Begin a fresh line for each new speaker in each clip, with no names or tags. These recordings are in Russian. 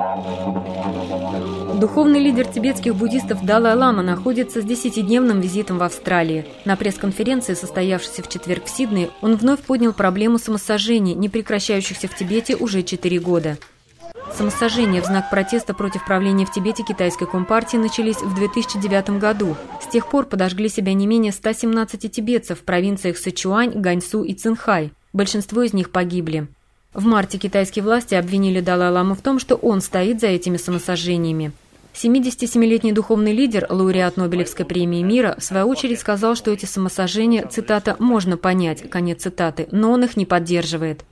Духовный лидер тибетских буддистов Далай-лама находится с 10-дневным визитом в Австралии. На пресс-конференции, состоявшейся в четверг в Сиднее, он вновь поднял проблему самосожжений, не прекращающихся в Тибете уже 4 года. Самосожжения в знак протеста против правления в Тибете китайской компартии начались в 2009 году. С тех пор подожгли себя не менее 117 тибетцев в провинциях Сычуань, Ганьсу и Цинхай. Большинство из них погибли. В марте китайские власти обвинили Далай-ламу в том, что он стоит за этими самосожжениями. 77-летний духовный лидер, лауреат Нобелевской премии мира, в свою очередь сказал, что эти самосожжения, цитата, «можно понять», конец цитаты, но он их не поддерживает.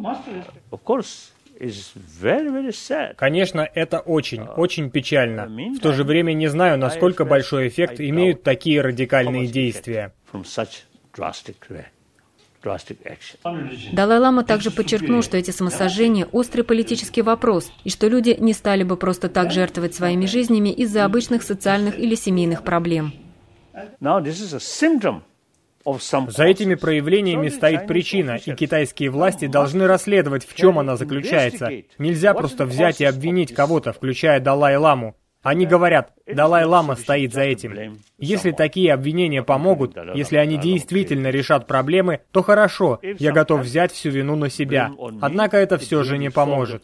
Конечно, это очень печально. В то же время не знаю, насколько большой эффект имеют такие радикальные действия.
Далай-лама также подчеркнул, что эти самосожжения – острый политический вопрос, и что люди не стали бы просто так жертвовать своими жизнями из-за обычных социальных или семейных проблем.
За этими проявлениями стоит причина, и китайские власти должны расследовать, в чем она заключается. Нельзя просто взять и обвинить кого-то, включая Далай-ламу. Они говорят, Далай-лама стоит за этим. Если такие обвинения помогут, если они действительно решат проблемы, то хорошо, я готов взять всю вину на себя. Однако это все же не поможет.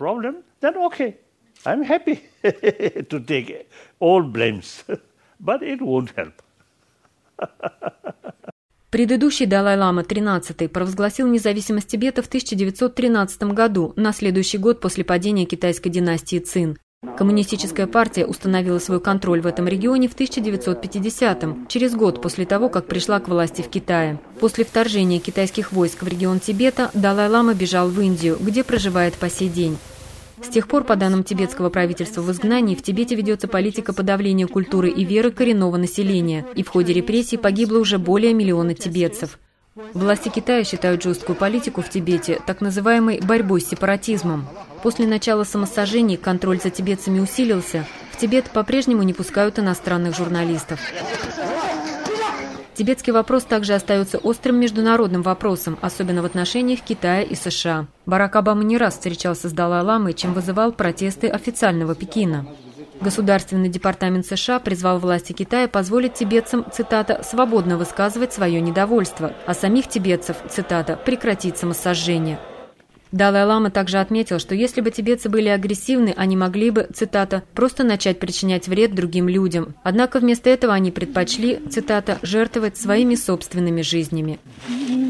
Предыдущий Далай-лама, 13-й, провозгласил независимость Тибета в 1913 году, на следующий год после падения китайской династии Цин. Коммунистическая партия установила свой контроль в этом регионе в 1950-м, через год после того, как пришла к власти в Китае. После вторжения китайских войск в регион Тибета Далай-лама бежал в Индию, где проживает по сей день. С тех пор, по данным тибетского правительства в изгнании, в Тибете ведется политика подавления культуры и веры коренного населения, и в ходе репрессий погибло уже более 1 миллиона тибетцев. Власти Китая считают жесткую политику в Тибете так называемой борьбой с сепаратизмом. После начала самосожжений контроль за тибетцами усилился. В Тибет по-прежнему не пускают иностранных журналистов. Тибетский вопрос также остается острым международным вопросом, особенно в отношениях Китая и США. Барак Обама не раз встречался с Далай-ламой, чем вызывал протесты официального Пекина. Государственный департамент США призвал власти Китая позволить тибетцам, цитата, «свободно высказывать свое недовольство», а самих тибетцев, цитата, «прекратить самосожжение». Далай-лама также отметил, что если бы тибетцы были агрессивны, они могли бы, цитата, «просто начать причинять вред другим людям». Однако вместо этого они предпочли, цитата, «жертвовать своими собственными жизнями».